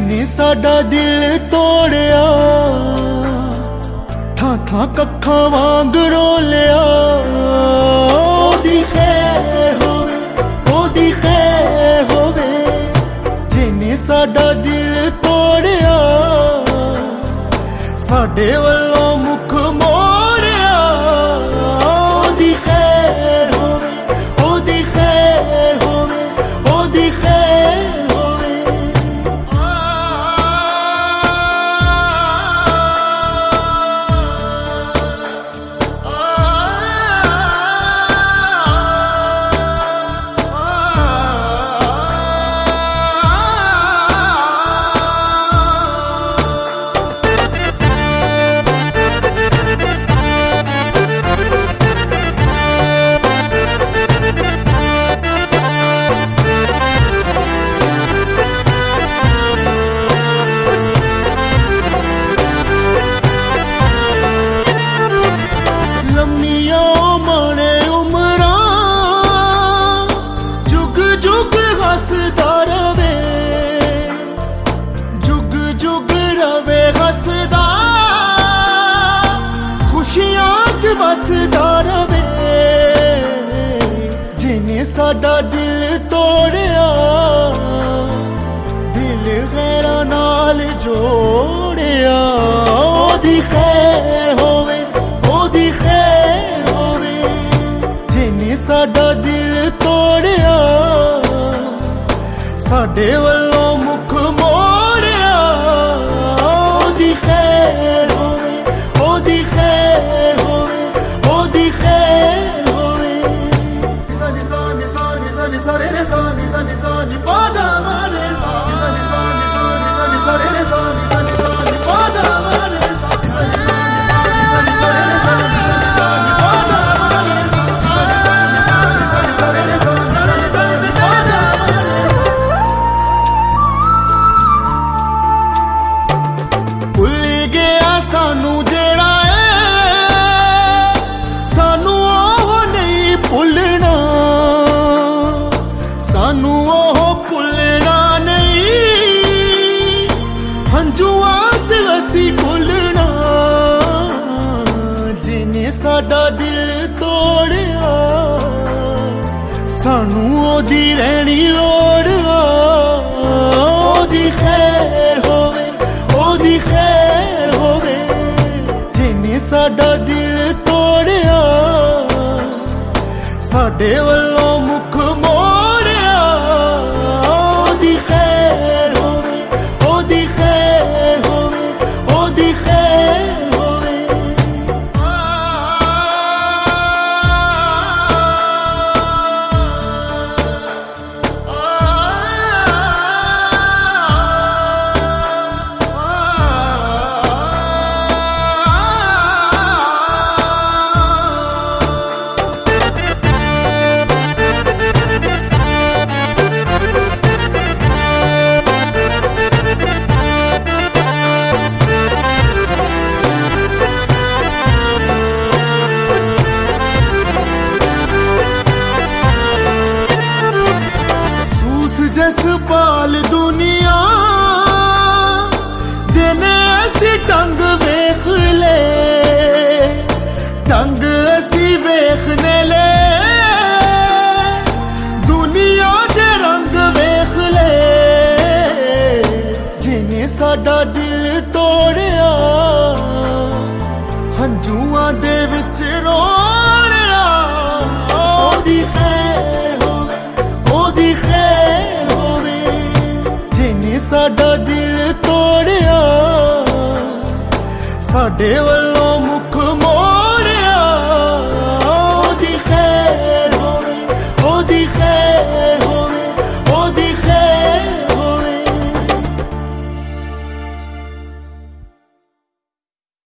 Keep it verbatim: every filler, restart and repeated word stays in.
जिने साडा दिल तोड़िया, थां थां कक्खां वांग रोलिया। ओदी खैर होवे, ओदी खैर होवे, जिने साडा दिल तोड़िया, साडे वल्लों मुख मोड़िया। ओदी खैर होवे, ओदी खैर होवे, ओदी खैर होवे। जिने साडा दिल तोड़िया, दिल गैरा नाल जोड़िया। ओदी खैर होवे, ओदी खैर होवे, जिने साडा दिल तोड़िया, साडे वल्लों मुख मोड़िया। ओदी खैर होवे, ओदी खैर होवे, ओदी खैर होवे। निसा निसा निसा निसा निसा रे रे सा निसा निसा नि पा दा मा रे सा निसा निसा निसा निसा निसा रे रे सा निसा निसा नि पा दा मा रे सा निसा निसा निसा निसा रे रे सा निसा निसा नि पा दा मा रे सा निसा निसा निसा निसा रे रे सा निसा निसा नि पा दा मा रे सा। भुल गया सानू जेड़ा है, सानू ओह नहीं भुलना, सानू ओह भुलना नहीं, हंजुआं च असी घुलना। जिने साडा दिल तोड़िया, सानू ओदी रहनी लोड़। ओदी खैर होवे, ओदी खैर होवे, जिने साडा दिल तोड़िया, साडे वल्लों मुख मोड़िया। ओदी खैर होवे, ओदी खैर होवे, ओदी खैर होवे। पाल दुनिया दिन ऐसी ढंग वेख ले, ढंग ऐसी वेखने ले, दुनिया दे रंग वेख ले। जिने साडा दिल तोड़िया, हंजुआं दे विच रोड़िया। ओदी खैर होवे, ओदी खैर होवे, जिने साडा दिल तोड़िया, साडे वल्लों